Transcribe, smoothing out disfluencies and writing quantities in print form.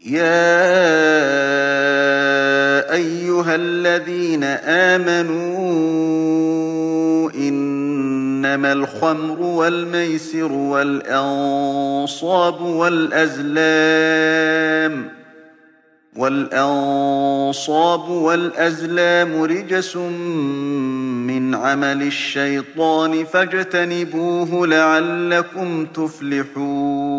يَا أَيُّهَا الَّذِينَ آمَنُوا إِنَّمَا الْخَمْرُ وَالْمَيْسِرُ وَالْأَنصَابُ وَالْأَزْلَامُ رِجْسٌ مِّنْ عَمَلِ الشَّيْطَانِ فَاجْتَنِبُوهُ لَعَلَّكُمْ تُفْلِحُونَ